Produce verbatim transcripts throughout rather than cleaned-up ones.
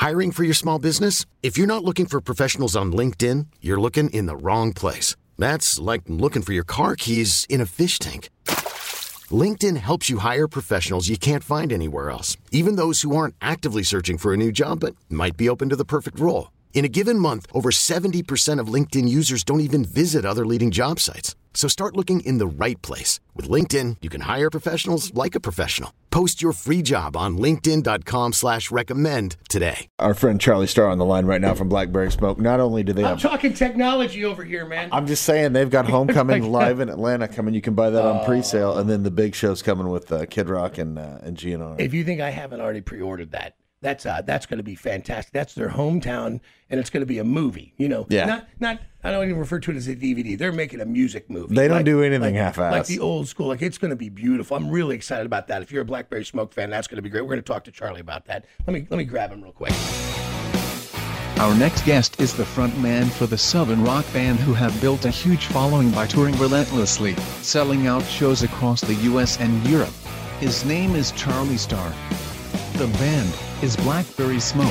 Hiring for your small business? If you're not looking for professionals on LinkedIn, you're looking in the wrong place. That's like looking for your car keys in a fish tank. LinkedIn helps you hire professionals you can't find anywhere else, even those who aren't actively searching for a new job but might be open to the perfect role. In a given month, over seventy percent of LinkedIn users don't even visit other leading job sites. So start looking in the right place. With LinkedIn, you can hire professionals like a professional. Post your free job on linkedin.com slash recommend today. Our friend Charlie Starr on the line right now from Blackberry Smoke. Not only do they I'm have... talking technology over here, man. I'm just saying they've got Homecoming live in Atlanta coming. You can buy that on pre-sale. And then the big show's coming with uh, Kid Rock and, uh, and G N R. If you think I haven't already pre-ordered that, That's uh, that's going to be fantastic. That's their hometown, and it's going to be a movie. You know, yeah. Not not. I don't even refer to it as a D V D. They're making a music movie. They don't like, do anything like, half-assed. Like the old school. Like it's going to be beautiful. I'm really excited about that. If you're a Blackberry Smoke fan, that's going to be great. We're going to talk to Charlie about that. Let me let me grab him real quick. Our next guest is the frontman for the Southern rock band who have built a huge following by touring relentlessly, selling out shows across the U S and Europe. His name is Charlie Starr. The band is Blackberry Smoke.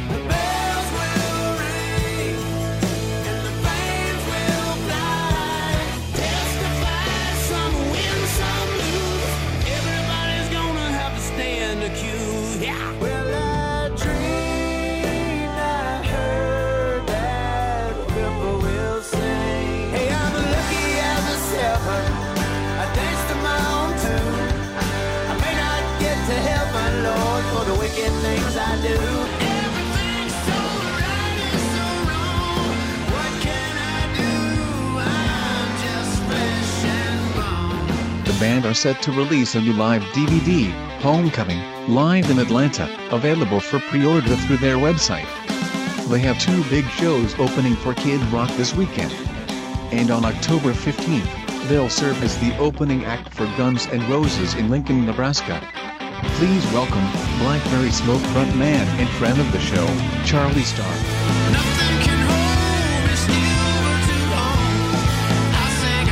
The band are set to release a new live D V D, Homecoming, live in Atlanta, available for pre-order through their website. They have two big shows opening for Kid Rock this weekend. And on October fifteenth, they'll serve as the opening act for Guns N' Roses in Lincoln, Nebraska. Please welcome Blackberry Smoke frontman and friend of the show, Charlie Starr. Nothing can hold me still for too long. I sing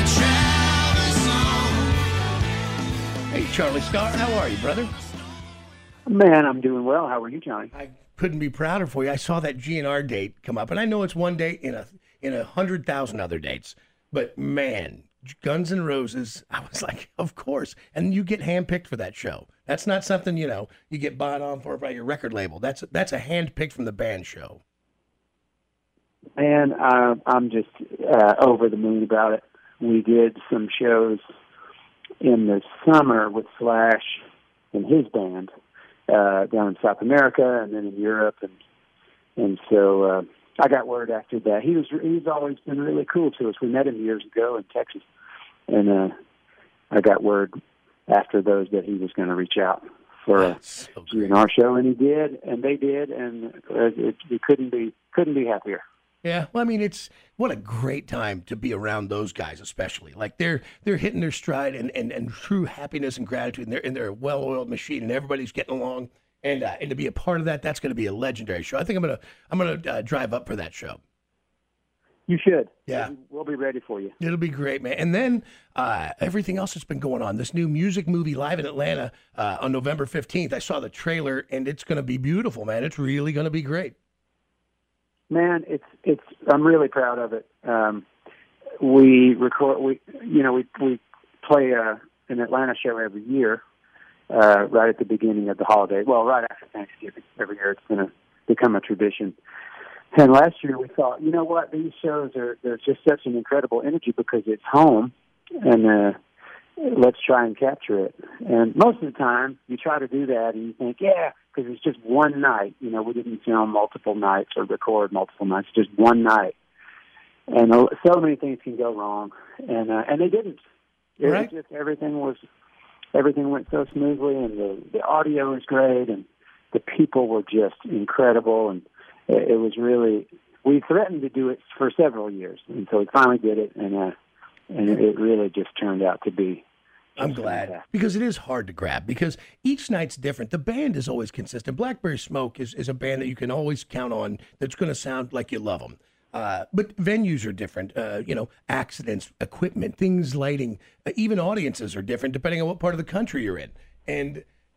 a Travis song. Hey, Charlie Starr, how are you, brother? Man, I'm doing well. How are you, Johnny? I couldn't be prouder for you. I saw that G N R date come up, and I know it's one date in a in a hundred thousand other dates, but man, Guns N' Roses, I was like, of course. And you get handpicked for that show. That's not something, you know, you get bought on for by your record label. That's that's a handpicked from the band show. And uh, I'm just uh, over the moon about it. We did some shows in the summer with Slash and his band uh, down in South America and then in Europe. And and so uh, I got word after that. He was he's always been really cool to us. We met him years ago in Texas. And uh, I got word after those that he was going to reach out for a so G N R show, and he did, and they did, and uh, it, it couldn't be couldn't be happier. Yeah, well, I mean, it's what a great time to be around those guys, especially. Like they're they're hitting their stride and, and, and true happiness and gratitude, and they're and they're a well-oiled machine, and everybody's getting along. And uh, and to be a part of that, that's going to be a legendary show. I think I'm gonna I'm gonna uh, drive up for that show. You should. Yeah. We'll be ready for you. It'll be great, man. And then uh, everything else that's been going on. This new music movie live in Atlanta uh, on November fifteenth. I saw the trailer, and it's going to be beautiful, man. It's really going to be great. Man, it's it's. I'm really proud of it. Um, we record. We you know we we play a, an Atlanta show every year, uh, right at the beginning of the holiday. Well, right after Thanksgiving every year. It's going to become a tradition. And last year we thought, you know what, these shows are there's just such an incredible energy because it's home, and uh, let's try and capture it. And most of the time you try to do that and you think, yeah, because it's just one night. You know, we didn't film multiple nights or record multiple nights, just one night. And uh, so many things can go wrong, and uh, and they didn't. It right. was just everything was everything went so smoothly, and the the audio was great, and the people were just incredible, and it was really, we threatened to do it for several years, and so we finally did it, and uh, and it really just turned out to be. I'm glad, fantastic. Because it is hard to grab, because each night's different. The band is always consistent. Blackberry Smoke is, is a band that you can always count on that's going to sound like you love them. Uh, but venues are different, uh, you know, accidents, equipment, things, lighting, uh, even audiences are different depending on what part of the country you're in. And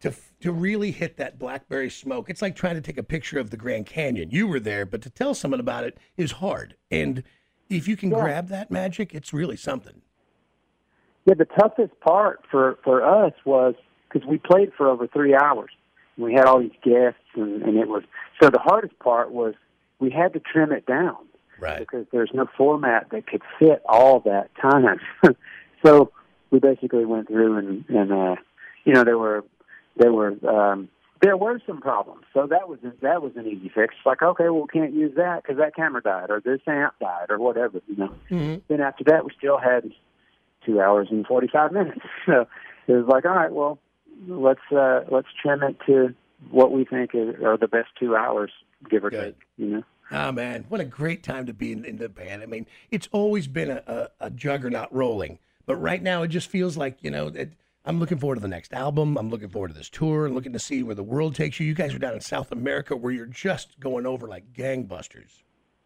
to to really hit that blackberry smoke, it's like trying to take a picture of the Grand Canyon. You were there, but to tell someone about it is hard. And if you can Yeah. grab that magic, it's really something. Yeah, the toughest part for, for us was because we played for over three hours. We had all these guests, and, and it was so the hardest part was we had to trim it down. Right. Because there's no format that could fit all that time. So we basically went through and, and uh, you know, there were there were um, there were some problems. So that was that was an easy fix. Like, okay, well, we can't use that because that camera died or this amp died or whatever. You know. Mm-hmm. Then after that, we still had two hours and forty-five minutes. So it was like, all right, well, let's uh, let's trim it to what we think is, are the best two hours, give or Good. take. You know. Oh, man, what a great time to be in, in the band. I mean, it's always been a, a, a juggernaut rolling, but right now it just feels like, you know, it, I'm looking forward to the next album. I'm looking forward to this tour and looking to see where the world takes you. You guys are down in South America where you're just going over like gangbusters.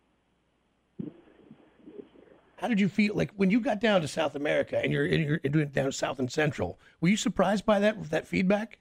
How did you feel like when you got down to South America and you're, and you're doing down South and Central? Were you surprised by that, that feedback?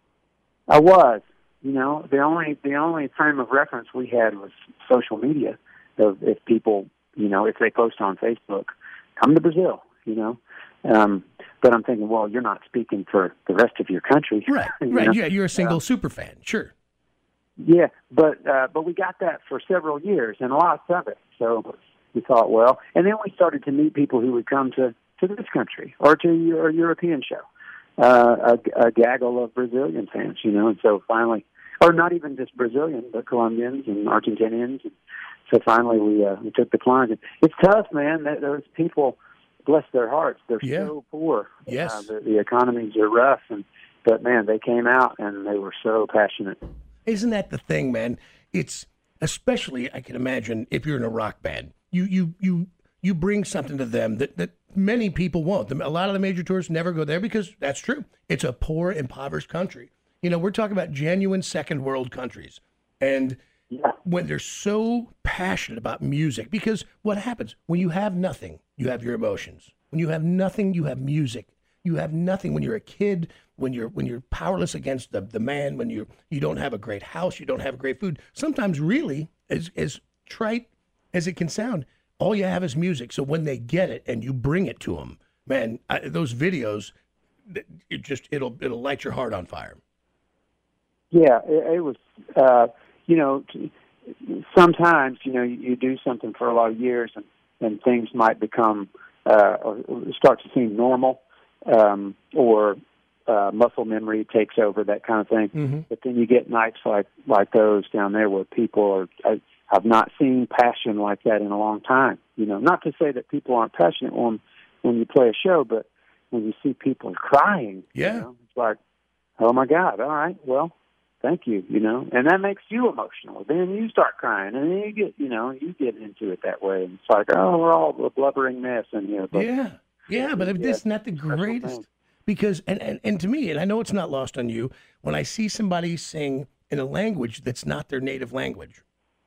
I was. You know, the only the only frame of reference we had was social media. Of if people, you know, if they post on Facebook, come to Brazil, you know. Um, but I'm thinking, well, you're not speaking for the rest of your country, Right, you right. know? Yeah, you're a single Uh, super fan, sure. Yeah, but uh, but we got that for several years and lots of it. So we thought, well, and then we started to meet people who would come to, to this country or to your European show. Uh, a, a gaggle of Brazilian fans, you know, and so finally, or not even just Brazilian, but Colombians and Argentinians. And so finally, we uh, we took the plunge. And it's tough, man. There- Those people, bless their hearts, they're Yeah. so poor. Yes. Uh, the, the economies are rough, and but man, they came out and they were so passionate. Isn't that the thing, man? It's especially, I can imagine, if you're in a rock band, you you you you bring something to them that, that many people won't. A lot of the major tours never go there because that's true. It's a poor, impoverished country. You know, we're talking about genuine second world countries. And Yeah. when they're so passionate about music, because what happens when you have nothing, you have your emotions. When you have nothing, you have music. You have nothing when you're a kid, when you're when you're powerless against the, the man, when you you don't have a great house, you don't have great food. Sometimes really, as as trite as it can sound, all you have is music. So when they get it and you bring it to them, man, I, those videos, it just it'll it'll light your heart on fire. Yeah, it, it was, uh, you know, t- sometimes, you know, you, you do something for a lot of years and, and things might become, uh, or start to seem normal, um, or uh, muscle memory takes over, that kind of thing. Mm-hmm. But then you get nights like, like those down there where people are, I, I've not seen passion like that in a long time. You know, not to say that people aren't passionate when, when you play a show, but when you see people crying, Yeah. you know, it's like, oh my God, all right, well, thank you, you know, and that makes you emotional. Then you start crying, and then you get, you know, you get into it that way. And it's like, oh, we're all a blubbering mess in here. But Yeah, yeah, but Yeah, isn't that the special greatest? thing. Because, and, and, and to me, and I know it's not lost on you, when I see somebody sing in a language that's not their native language.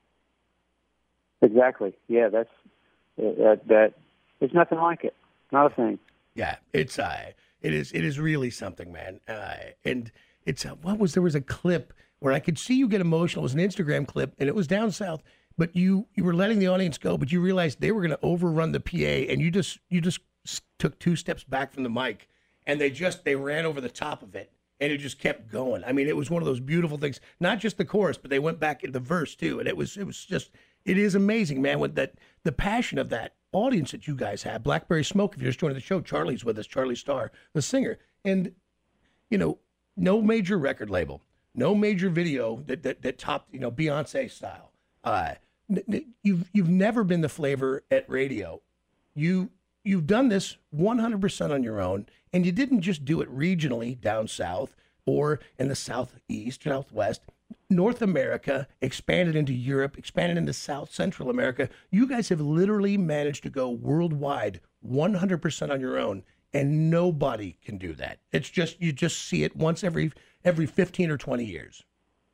Exactly. Yeah, that's that. that there's nothing like it. Not a thing. Yeah, it's uh, it is it is really something, man. Uh, and it's uh, what was there was a clip where I could see you get emotional. It was an Instagram clip, and it was down south. But you you were letting the audience go, but you realized they were going to overrun the P A, and you just you just s- took two steps back from the mic, and they just they ran over the top of it, and it just kept going. I mean, it was one of those beautiful things. Not just the chorus, but they went back in the verse too, and it was it was just it is amazing, man. With that the passion of that audience that you guys have. Blackberry Smoke. If you're just joining the show, Charlie's with us. Charlie Starr, the singer, and you know, no major record label, no major video that that, that topped, you know, Beyonce style. Uh, n- n- you've you've never been the flavor at radio. You you've done this one hundred percent on your own, and you didn't just do it regionally down south or in the southeast, southwest. North America, expanded into Europe, expanded into South Central America. You guys have literally managed to go worldwide one hundred percent on your own, and nobody can do that. It's just you just see it once every every fifteen or twenty years.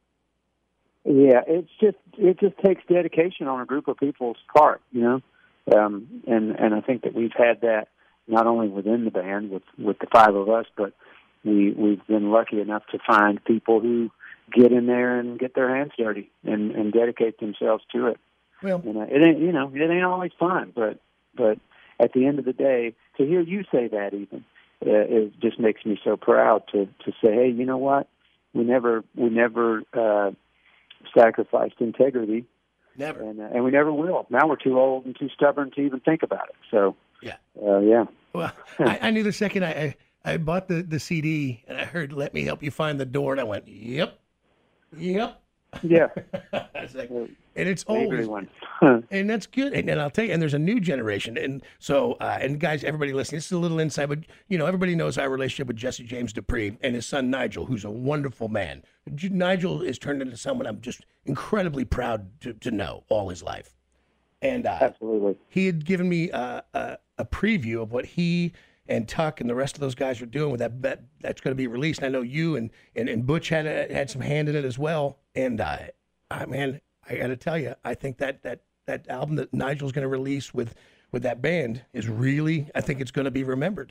Yeah, it's just it just takes dedication on a group of people's part, you know, um, and and I think that we've had that not only within the band with with the five of us, but we we've been lucky enough to find people who get in there and get their hands dirty and, and dedicate themselves to it. Well, and, uh, it ain't you know it ain't always fun, but but at the end of the day, to hear you say that even uh, it just makes me so proud to to say, hey, you know what, we never we never uh, sacrificed integrity. Never. And, uh, and we never will. Now we're too old and too stubborn to even think about it. So, yeah. Uh, yeah. Well, I, I knew the second I, I, I bought the, the C D and I heard, let me help you find the door. And I went, yep, yep. Yeah. It's like, and it's Favorite always, one. and that's good. And, and I'll tell you, and there's a new generation. And so, uh, and guys, everybody listening, this is a little insight, but you know, everybody knows our relationship with Jesse James Dupree and his son Nigel, who's a wonderful man. J- Nigel is turned into someone I'm just incredibly proud to, to know all his life. And uh, Absolutely. he had given me uh, a, a preview of what he and Tuck and the rest of those guys are doing with that, that that's going to be released. And I know you and, and, and Butch had a, had some hand in it as well. And uh, I, man, I got to tell you, I think that that that album that Nigel's going to release with with that band is really, I think it's going to be remembered.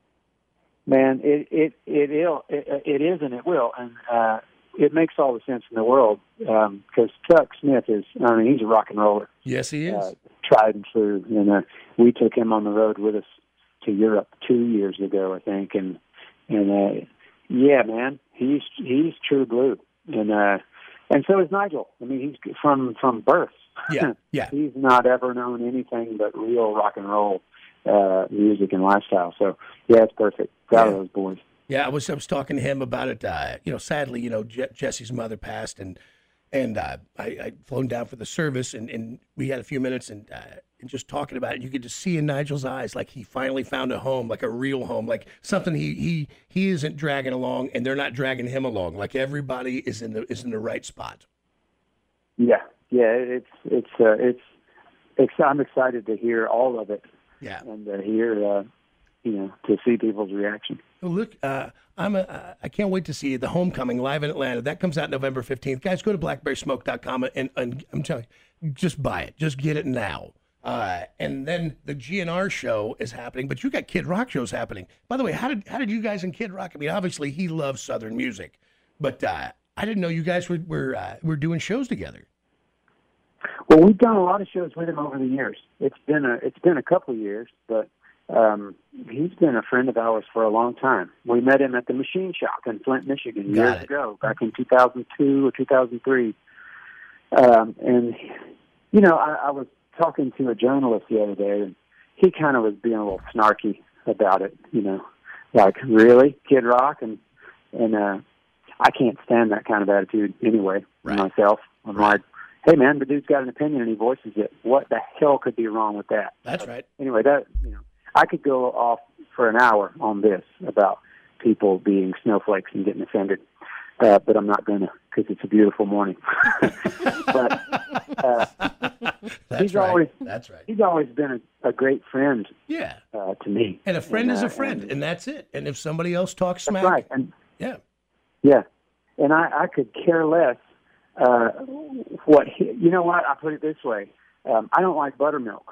Man, it it it, il, it, it is and it will, and uh, it makes all the sense in the world because um, Tuck Smith is, I mean, he's a rock and roller. Yes, he is. Uh, tried and true. And uh, we took him on the road with us to Europe two years ago, I think, and and uh, yeah, man, he's he's true blue, and uh, and so is Nigel. I mean, he's from from birth. Yeah, yeah. He's not ever known anything but real rock and roll uh, music and lifestyle. So yeah, it's perfect. Proud Yeah. of those boys. Yeah, I was I was talking to him about it. Uh, you know, sadly, you know, Je- Jesse's mother passed, and and uh, I I'd flown down for the service, and, and we had a few minutes, and uh, and just talking about it, you could just see in Nigel's eyes like he finally found a home, like a real home, like something he he he isn't dragging along, and they're not dragging him along. Like everybody is in the is in the right spot. Yeah, yeah, it's it's uh, it's, it's I'm excited to hear all of it. Yeah, and uh, hear uh, you know to see people's reaction. Well, look, uh, I'm a, I can't wait to see the Homecoming live in Atlanta. That comes out November fifteenth. Guys, go to blackberry smoke dot com and, and I'm telling you, just buy it. Just get it now. Uh, and then the G N R show is happening, but you got Kid Rock shows happening. By the way, how did how did you guys and Kid Rock? I mean, obviously he loves Southern music, but uh, I didn't know you guys were were uh, were doing shows together. Well, we've done a lot of shows with him over the years. It's been a it's been a couple of years, but um, he's been a friend of ours for a long time. We met him at the Machine Shop in Flint, Michigan, Got years it. ago, back in two thousand two or two thousand three. Um, and you know, I, I was talking to a journalist the other day, and he kind of was being a little snarky about it. You know, like, really, Kid Rock, and and uh, I can't stand that kind of attitude anyway. Right. Myself, I'm like, hey man, the dude's got an opinion and he voices it. What the hell could be wrong with that? That's right. Anyway, that you know, I could go off for an hour on this about people being snowflakes and getting offended, uh, but I'm not going to because it's a beautiful morning. but uh, That's he's right. always That's right. he's always been a, a great friend Yeah. uh, to me. And a friend And, is uh, a friend, and, and- that's it. And if somebody else talks That's smack, right. And yeah. yeah, and I, I could care less. Uh, what he, you know? What I put it this way: um, I don't like buttermilk.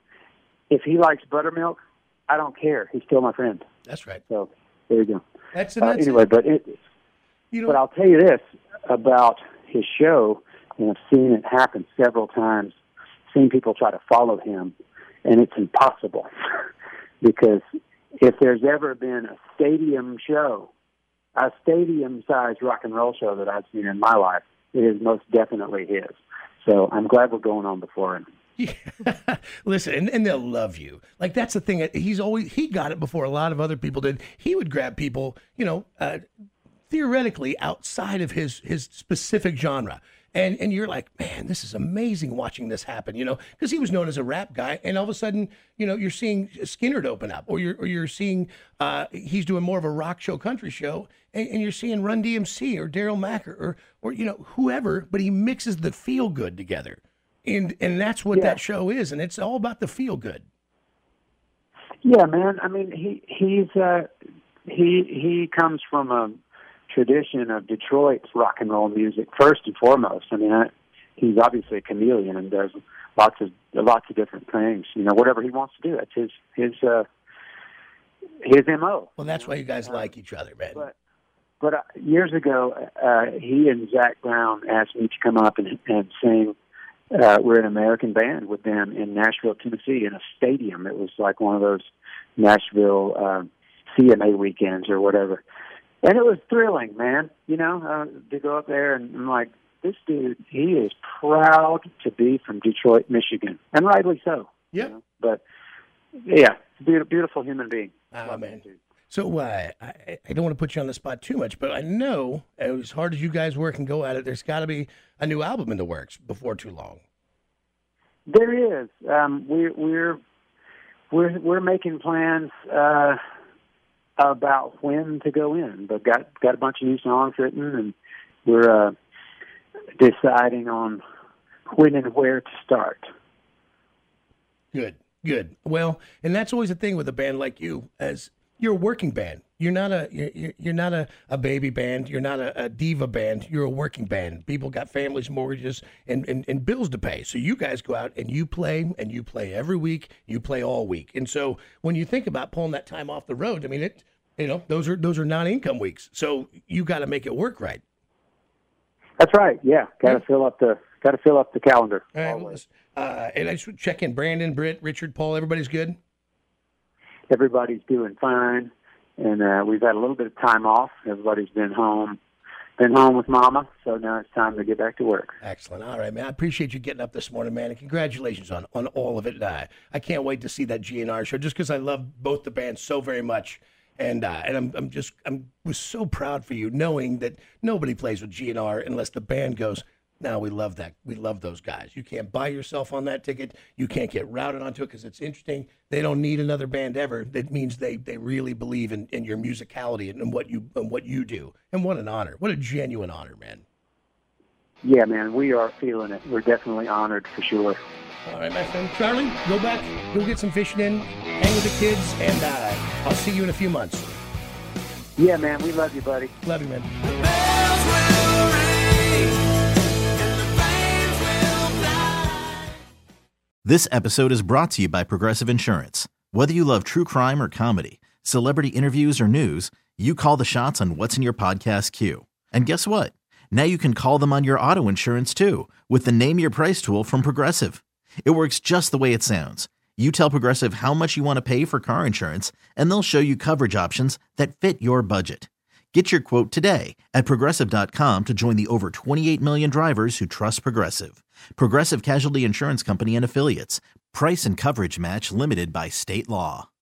If he likes buttermilk, I don't care. He's still my friend. That's right. So there you go. That's, and Uh, that's anyway, it. but it, You know, but I'll tell you this about his show, and I've seen it happen several times. Seen people try to follow him, and it's impossible because if there's ever been a stadium show, a stadium-sized rock and roll show that I've seen in my life, it is most definitely his. So I'm glad we're going on before him. Yeah. Listen, and, and they'll love you. Like that's the thing. He's always he got it before a lot of other people did. He would grab people, you know, uh, theoretically outside of his his specific genre. And and you're like, man, this is amazing watching this happen, you know, because he was known as a rap guy, and all of a sudden, you know, you're seeing Skinner open up, or you're or you're seeing uh, he's doing more of a rock show, country show, and, and you're seeing Run D M C or Daryl Macker or or you know whoever, but he mixes the feel good together, and and that's what Yeah. that show is, and it's all about the feel good. Yeah, man. I mean, he he's uh, he he comes from a tradition of Detroit's rock and roll music first and foremost. I mean, I, he's obviously a chameleon and does lots of lots of different things. You know, whatever he wants to do, that's his his uh, his M O. Well, that's why you guys like each other, man. But but uh, years ago, uh, he and Zach Brown asked me to come up and, and sing. Uh, we're an American band with them in Nashville, Tennessee, in a stadium. It was like one of those Nashville uh, C M A weekends or whatever. And it was thrilling, man, you know, uh, to go up there and I'm like, this dude, he is proud to be from Detroit, Michigan, and rightly so. Yeah. You know? But, yeah, beautiful, beautiful human being. Ah, man. So uh, I, I don't want to put you on the spot too much, but I know as hard as you guys work and go at it, there's got to be a new album in the works before too long. There is. Um, we're we're we're we're making plans uh, about when to go in, but got got a bunch of new songs written, and we're uh, deciding on when and where to start. Good, good. Well, and that's always the thing with a band like you, as you're a working band. You're not a you're, you're not a, a baby band. You're not a, a diva band. You're a working band. People got families, mortgages, and, and, and bills to pay. So you guys go out and you play, and you play every week. You play all week. And so when you think about pulling that time off the road, I mean, it you know those are those are non-income weeks. So you got to make it work right. That's right. Yeah, got to fill up the got to fill up the calendar. All right, well, uh, and I just check in. Brandon, Britt, Richard, Paul. Everybody's good. Everybody's doing fine, and uh, we've had a little bit of time off. Everybody's been home, been home with Mama, so now it's time to get back to work. Excellent. All right, man. I appreciate you getting up this morning, man, and congratulations on, on all of it. Uh, I can't wait to see that G N R show, just because I love both the bands so very much, and uh, and I'm I'm just I'm was so proud for you, knowing that nobody plays with G N R unless the band goes, no, we love that. We love those guys. You can't buy yourself on that ticket. You can't get routed onto it because it's interesting. They don't need another band ever. That means they, they really believe in, in your musicality and, and what you and what you do. And what an honor. What a genuine honor, man. Yeah, man, we are feeling it. We're definitely honored for sure. All right, my friend. Charlie, go back, go get some fishing in, hang with the kids, and uh, I'll see you in a few months. Yeah, man, we love you, buddy. Love you, man. Bells will ring. This episode is brought to you by Progressive Insurance. Whether you love true crime or comedy, celebrity interviews or news, you call the shots on what's in your podcast queue. And guess what? Now you can call them on your auto insurance too with the Name Your Price tool from Progressive. It works just the way it sounds. You tell Progressive how much you want to pay for car insurance, and they'll show you coverage options that fit your budget. Get your quote today at Progressive dot com to join the over twenty-eight million drivers who trust Progressive. Progressive Casualty Insurance Company and Affiliates. Price and coverage match limited by state law.